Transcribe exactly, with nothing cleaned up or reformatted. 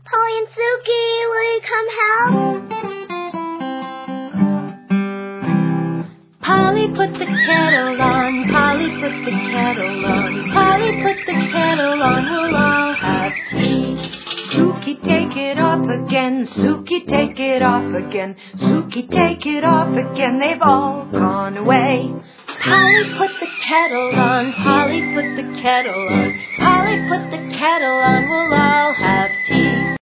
Polly and Suki, will you come help? Polly put the kettle on, Polly put the kettle on, Polly put the kettle on, we'll all have tea. Suki, take it off again, Suki, take it off again, Suki, take it off again, they've all gone away. Polly put the kettle on, Polly put the kettle on, Polly put the kettle on, we'll all have tea.